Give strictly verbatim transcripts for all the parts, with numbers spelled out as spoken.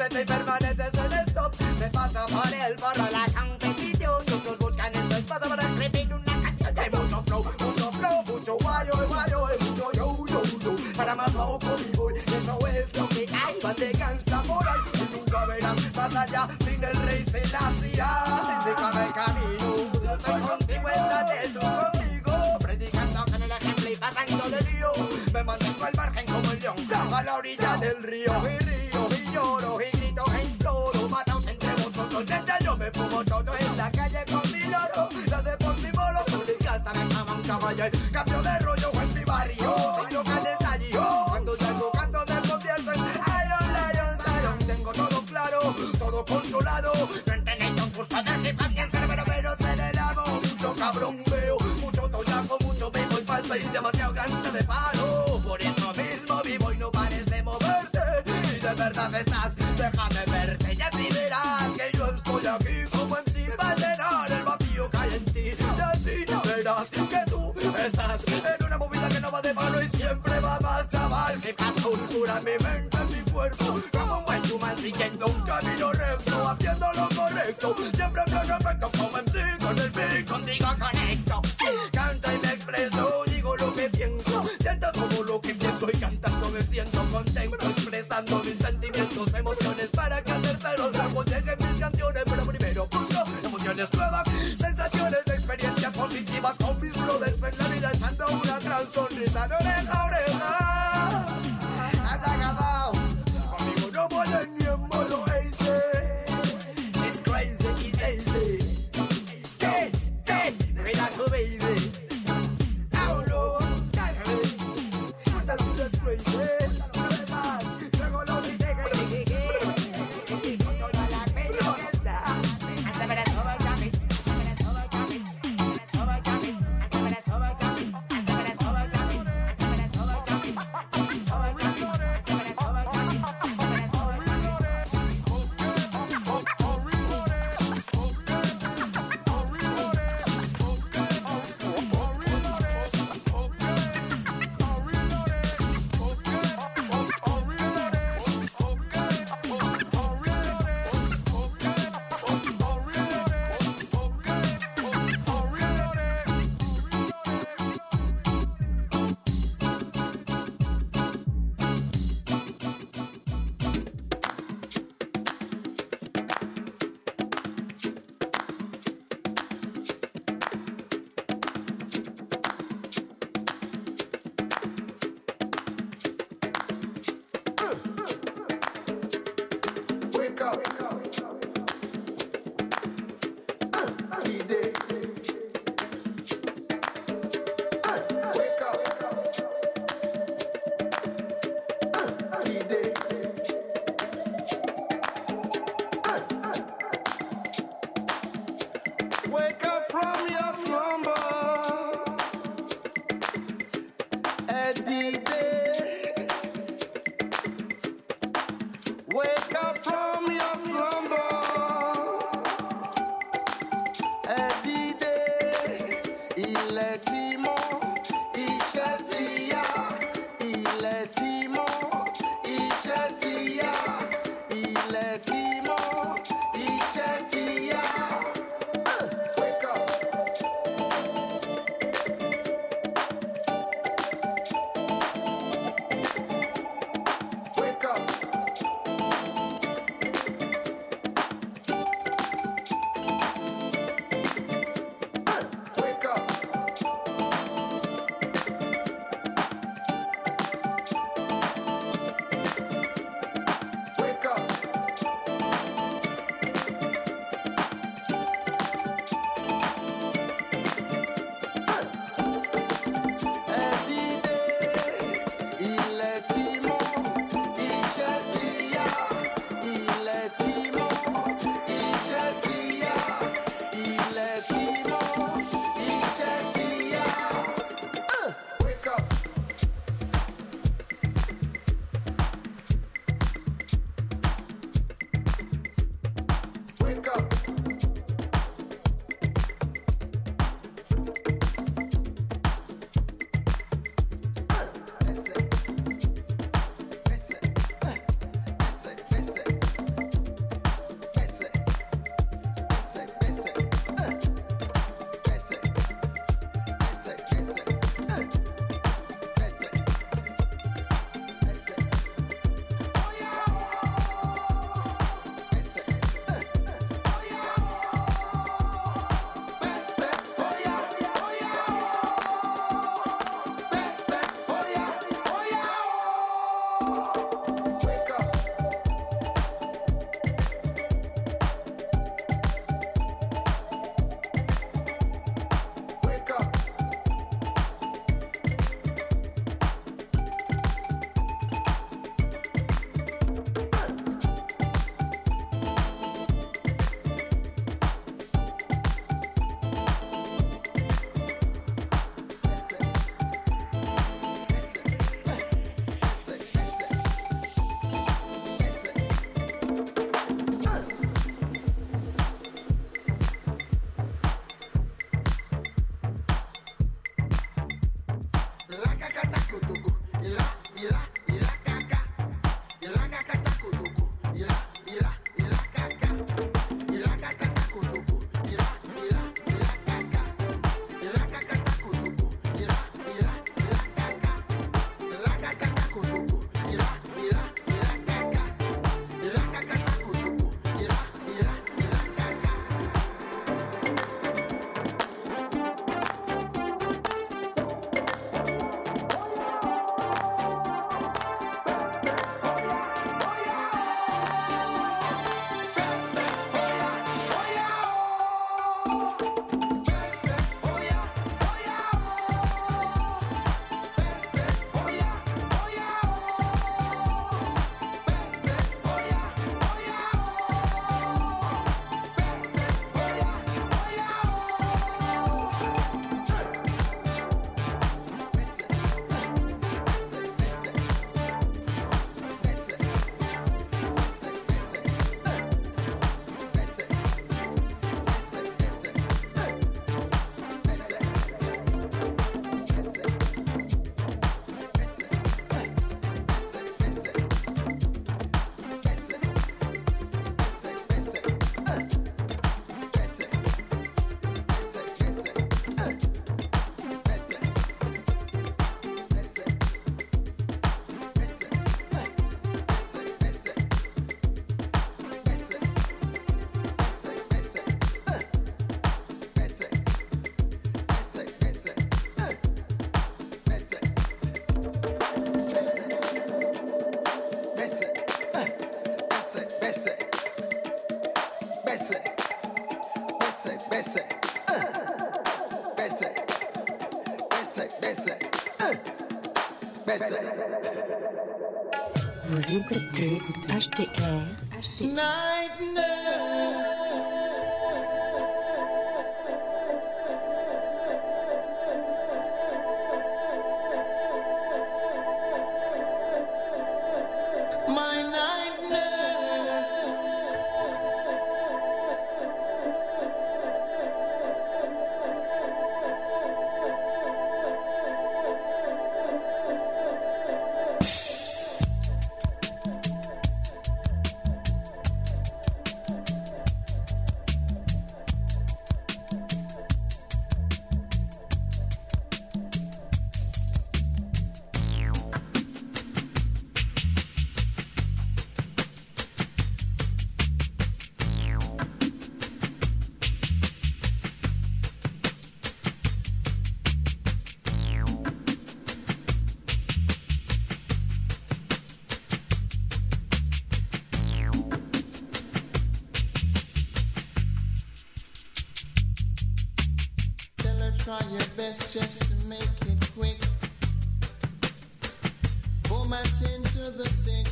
mete y permaneces en el top. Me pasa por el forro la competición. Otros buscan en su espacio para escribir una canción. Hay mucho flow, mucho flow, mucho guayo, guayo, mucho yo, yo, yo. Para más poco vivo, eso es lo que hay. Van de gangsta por ahí y nunca verán más allá. Sin el rey se la hacía. Indícame el camino, yo estoy contigo, estate tú conmigo. Predicando con el ejemplo y pasando de lío. Me mantengo al margen como el león a la orilla del río. Y río, y lloro, y grito, e imploro. Mataos entre vosotros, mientras yo me fumo todo en la calle con mi loro. Los deportivos, los tulicas, hasta me llama un caballo. Cambio de rollo en mi barrio, sin locales allí. Cuando salgo canto me convierto en Iron Lion, Zion. Tengo todo claro, todo controlado. No entendéis un curso de hip hop ni el pero pero se le lavo. Mucho cabrón veo, mucho toyaco, mucho bebo y falso y demasiado gangsta de palo. Por eso mismo vivo y no parece moverte. Si de verdad estás, déjame verte y así verás que yo estoy aquí como en sí para llenar el vacío que hay en ti. Y así verás que tú estás en una movida que no va de palo y siempre va más, chaval. Que cada cultura en mi mente, en mi cuerpo, como un buen humano siguiendo un camino recto, haciendo lo correcto, siempre en plan perfecto como en sí con el beat, contigo conecto. Canto y me expreso, digo lo que pienso, siento todo lo que pienso y cantando me siento contento, expresando mis sentimientos, emociones para que a terceros luego lleguen mis canciones, pero primero busco emociones nuevas, sensaciones, experiencias positivas con mis brothers en la vida, echando una gran sonrisa de oreja a oreja. Has acabado, conmigo no pueden ni en modo ace. It's crazy, it's easy. Say, say, relax, baby. How low, just that's crazy. Luego lo dije que con toda la pena que está. Hasta ver eso va a cambiar, hasta ver eso va a cambiar, hasta ver eso va a cambiar, hasta ver eso va a cambiar, hasta ver eso va a cambiar, hasta ver eso va a cambiar, hasta ver eso va a cambiar, hasta ver eso va a cambiar, hasta ver eso va a cambiar, hasta ver eso va a cambiar. Wake up, D-Day. Wake up, D-Day. Wake up from your slumber, D-Day. Wake up from your slumber, D-Day. Il est timo, Ishetia. Il est timo, Ishetia. Il est timo, Ishetia. Wake up. Wake up. Wake up. Wake up. H T R. Night nurse. My night nurse. Try your best just to make it quick. Pour my tin to the sick.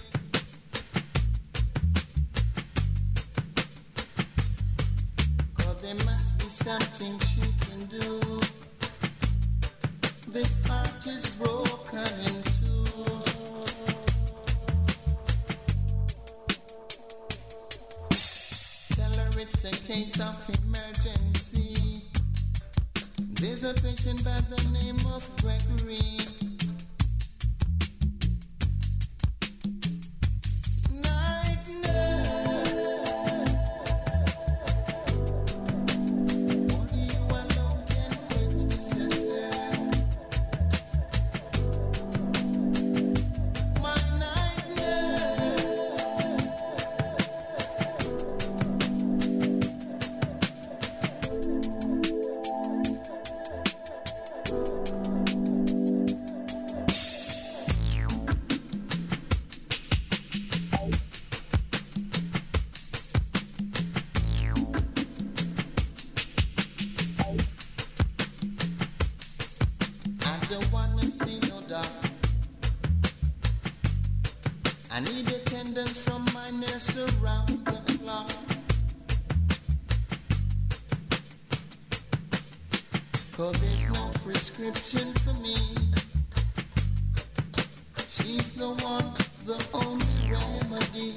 Cause there must be something she can do. This heart is broken in two. Tell her it's a case of emergency. There's a patient by the name of Gregory. Night nurse. Only you alone can quench this thirst. My night nurse. I need attendance from my nurse around the clock. Cause there's no prescription for me. She's the one, the only remedy.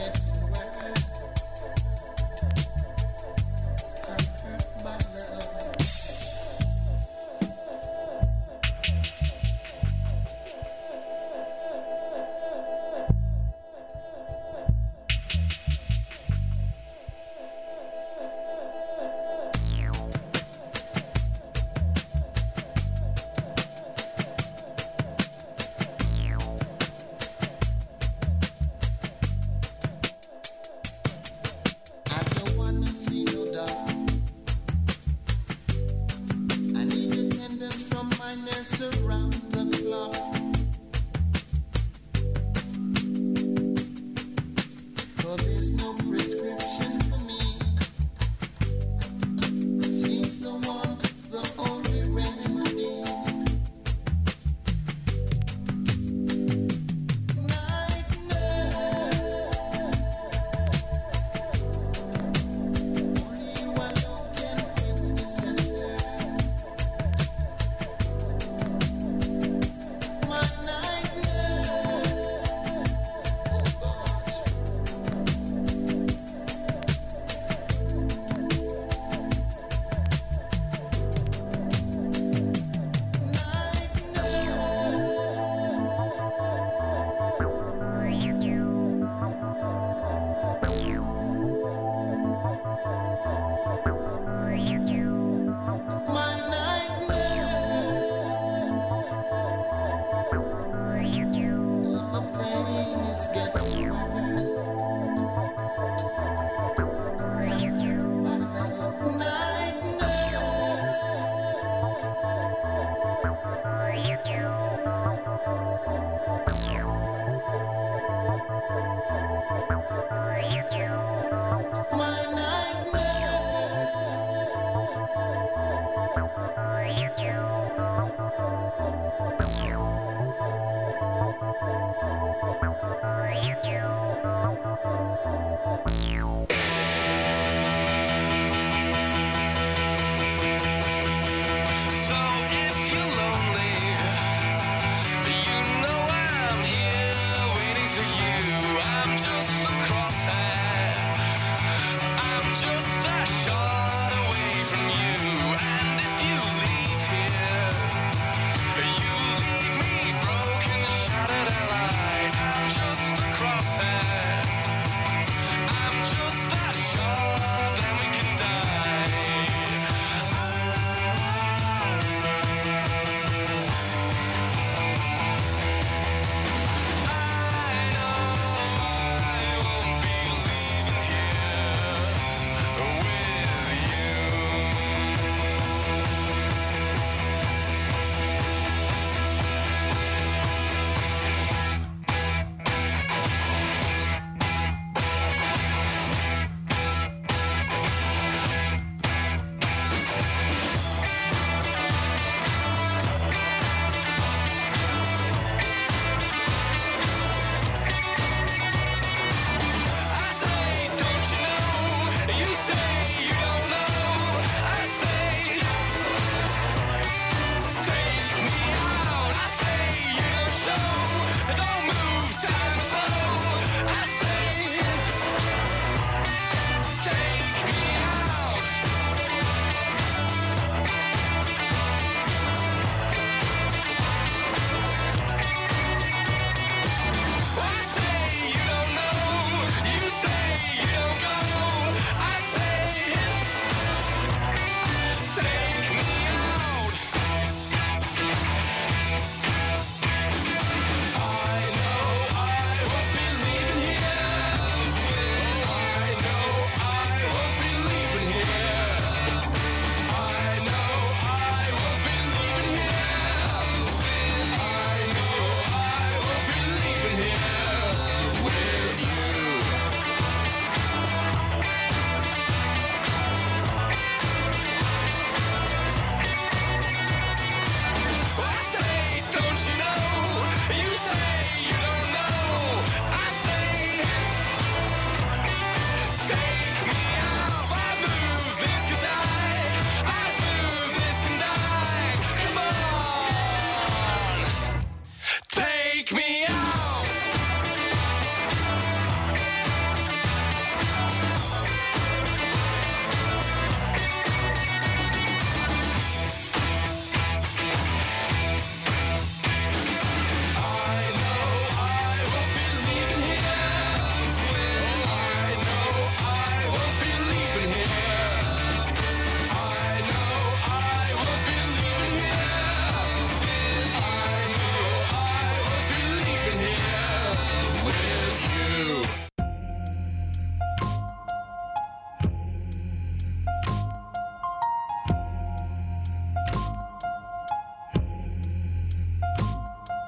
By love.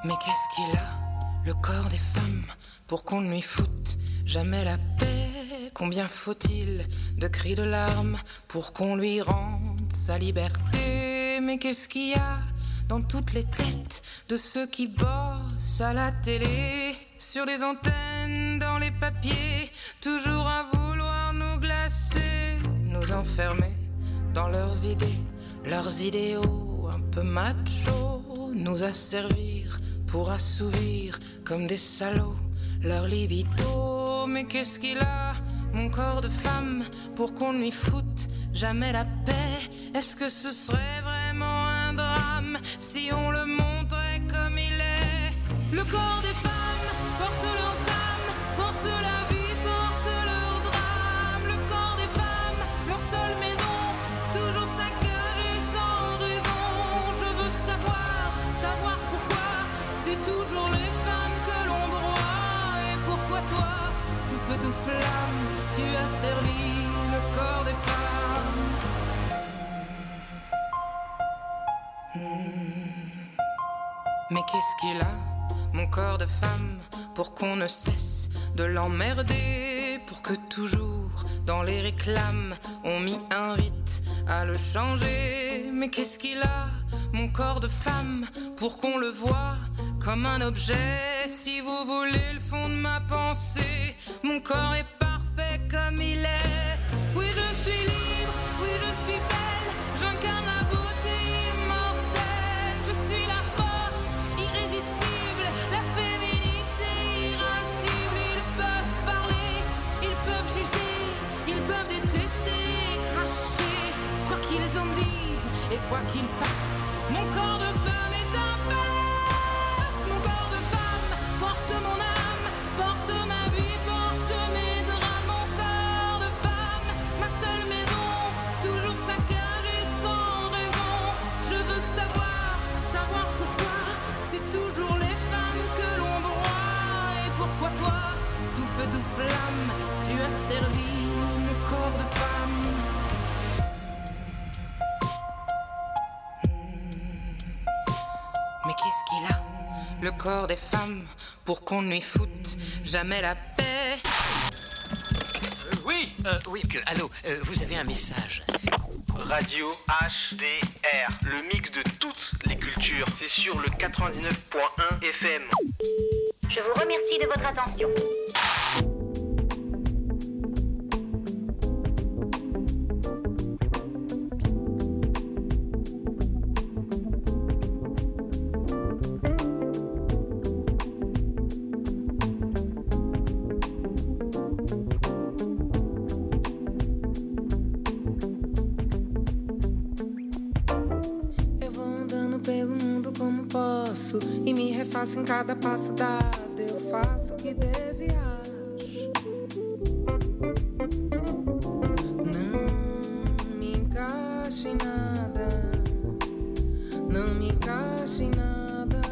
Mais qu'est-ce qu'il a, le corps des femmes, pour qu'on ne lui foute jamais la paix? Combien faut-il de cris de larmes pour qu'on lui rende sa liberté? Mais qu'est-ce qu'il y a dans toutes les têtes de ceux qui bossent à la télé, sur les antennes, dans les papiers, toujours à vouloir nous glacer, nous enfermer dans leurs idées, leurs idéaux un peu machos, nous asservir pour assouvir comme des salauds leur libido. Mais qu'est-ce qu'il a, mon corps de femme, pour qu'on ne lui foute jamais la paix? Est-ce que ce serait vraiment un drame si on le montrait comme il est? Le corps des femmes porte leurs âmes, porte la vie, porte leur drame. Le corps des femmes, leur seule maison, toujours saccagée sans raison. Je veux savoir, savoir pourquoi c'est toujours les femmes que l'on broie. Et pourquoi toi, tout feu, tout flamme, tu as servi le corps des femmes? Mais qu'est-ce qu'il a, mon corps de femme, pour qu'on ne cesse de l'emmerder, pour que toujours dans les réclames on m'y invite à le changer? Mais qu'est-ce qu'il a, mon corps de femme, pour qu'on le voit comme un objet? Si vous voulez le fond de ma pensée, mon corps est parfait comme il est. Oui, je suis libre, oui, je suis belle, j'incarne la beauté immortelle. Je suis la force irrésistible, la féminité irascible. Ils peuvent parler, ils peuvent juger, ils peuvent détester, cracher, quoi qu'ils en disent et quoi qu'ils fassent. Mon corps de femme est un palace. Mon corps de femme porte mon âme, porte ma vie, porte mes drames. Mon corps de femme, ma seule maison, toujours saccagée sans raison. Je veux savoir, savoir pourquoi c'est toujours les femmes que l'on broie. Et pourquoi toi, tout feu, tout flamme, tu as servi mon corps de femme? Mais qu'est-ce qu'il a, le corps des femmes, pour qu'on ne lui foute jamais la paix? Euh, oui, euh, oui, que, allô, euh, vous avez un message. Radio H D R, le mix de toutes les cultures. C'est sur le quatre-vingt-dix-neuf point un F M. Je vous remercie de votre attention. E me refaço em cada passo dado. Eu faço o que devo e acho. Não me encaixo em nada. Não me encaixo em nada.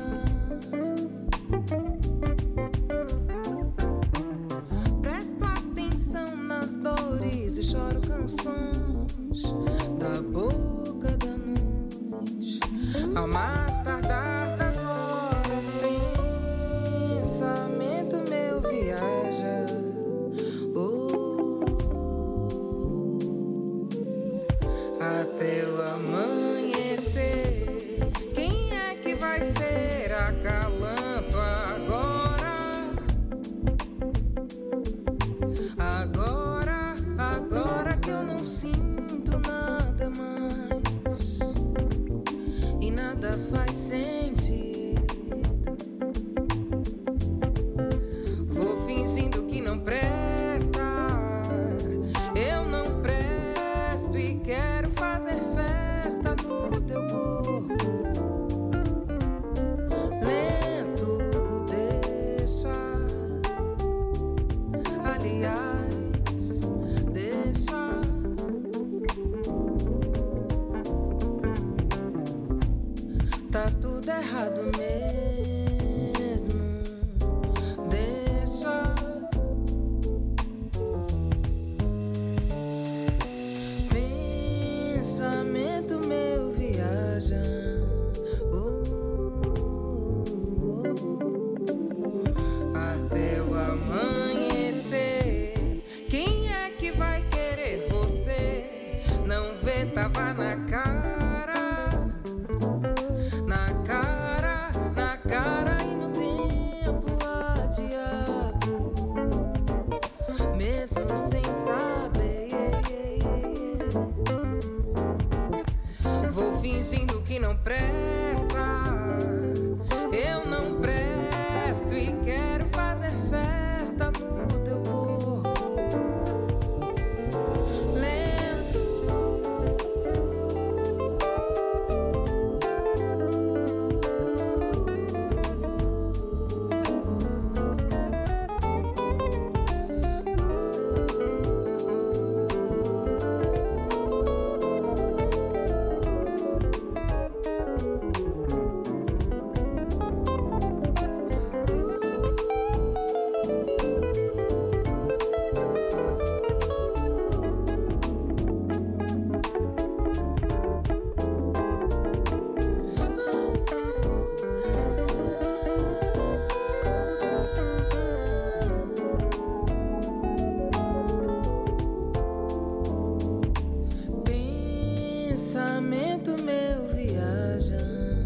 Presto atenção nas dores e choro canções da boca da noite. Ao mais tardar das horas, pensamento meu viaja. Oh, até o amanhecer. Quem é que vai ser acalanto agora? Agora, agora que eu não sinto nada mais e nada faz sentido. Vou fingindo que não presta. Eu não presto e quero fazer festa no teu corpo. Lento, deixa. Aliás, deixa. Tá tudo errado mesmo. Deixa. Pensamento meu viaja. Oh, oh, oh. não presta. Eu não presto e quero fazer festa no teu corpo. Lento. Pensamento meu viaja.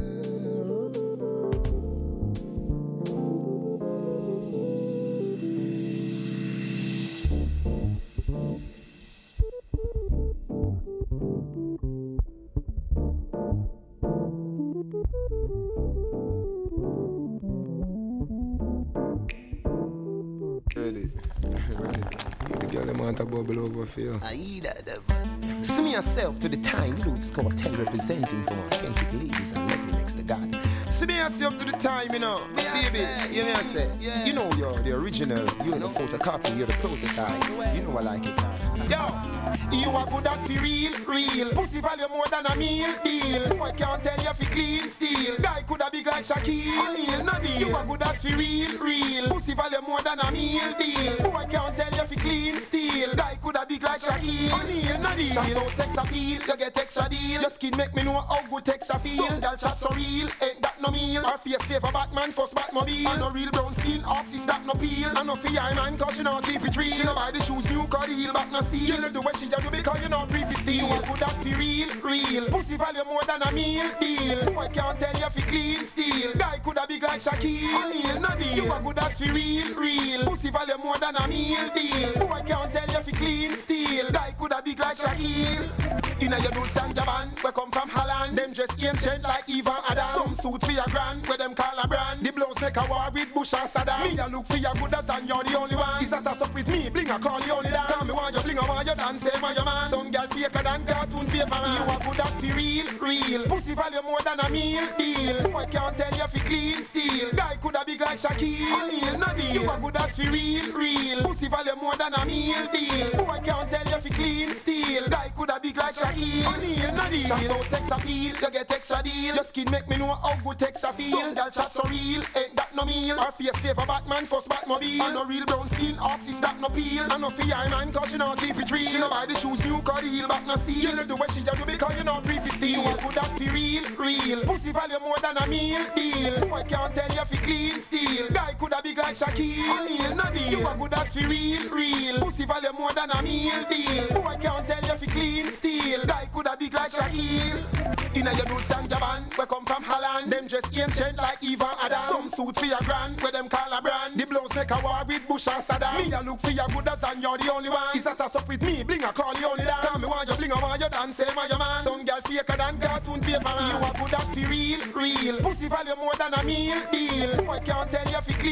Ready. Ready. The girl them want a bubble over for you. I that the See me yourself to the time, you know it's Cartel representing for my authentic ladies and lovely next to God. See me yourself to the time, you know. Me I Baby, say, you know what I say? yeah. You know you're the original, you're the photocopy, you're the prototype. You know I like it. Yo, you are good as for real, real. Pussy value more than a meal deal. Boy can't tell you if you clean steel. Guy coulda big like Shaquille O'Neal, no deal. You are good as for real, real. Pussy value more than a meal deal. Boy can't tell you if you clean steel. Guy coulda big like Shaquille O'Neal, no deal. Chat about sex appeal, you get extra deal. Your skin make me know how good texture feel. Some gal chat so real, ain't that no meal. Her face favor Batman, first Batmobile. And no real brown skin ox if that no peel. And no fear man cause she not keep it real. She no buy the shoes new car heel back no seal. You know the way she do because you know brief is deal. You are good as for real, real. Pussy value more than a meal deal. Boy can't tell you if you clean steel. Guy coulda big like Shaquille O'Neal, no deal. You are good as for real, real. Pussy value more than a meal deal. Boy can't tell you if you clean steel. Guy coulda big like Shaquille. Inna your dudes and your band, we come from Holland. Them dress ancient like Eva Adam. Some suit for your grand, where them call a brand. The blouse make a war with Bush and Saddam. Me a look for your good as and you're the only one. Is that a suck with me? Bling a call you only dance. Tell me want you bling a want you dance, say my your man. Some girl faker than cartoon paper man. You are good as for real, real. Pussy value more than a meal deal. Boy can't tell you if you clean steel. Guy coulda big like Shaquille O'Neal, no deal. You are good as for real, real. Pussy value more than a meal deal. Boy can't tell you if you clean steel. Guy coulda big like Shaquille O'Neal, no deal. Chat about sex appeal, you get extra deal. Your skin make me know how good texture feel. Some girl chat so real, ain't that no meal. Her face favor Batman, first Batmobile. And no real brown skin ox if that no peel. And no fear man cause she not keep it real. She no buy the shoes new car heel back no seal. You know the way she do because you know brief is deal. You are good as for real, real. Pussy value more than a meal deal. Boy can't tell you if you clean steel. Guy coulda big like Shaquille O'Neal, no deal. You are good as for real, real. Pussy value more than a meal deal. Boy can't tell you if you clean steel. Guy coulda big like Shaquille. Inna your dudes and your band, we come from Holland. Them dress ancient like Eva Adam. Some suit for your grand, where them call a brand. The blouse make a war with Bush and Saddam. Me a look for your good as and you're the only one. Is that a suck with me? Bling a call you only dance. Tell me want you bling a want you dance, say my your man. Some girl faker than cartoon paper man. You are good as for real, real. Pussy value more than a meal deal. Boy can't tell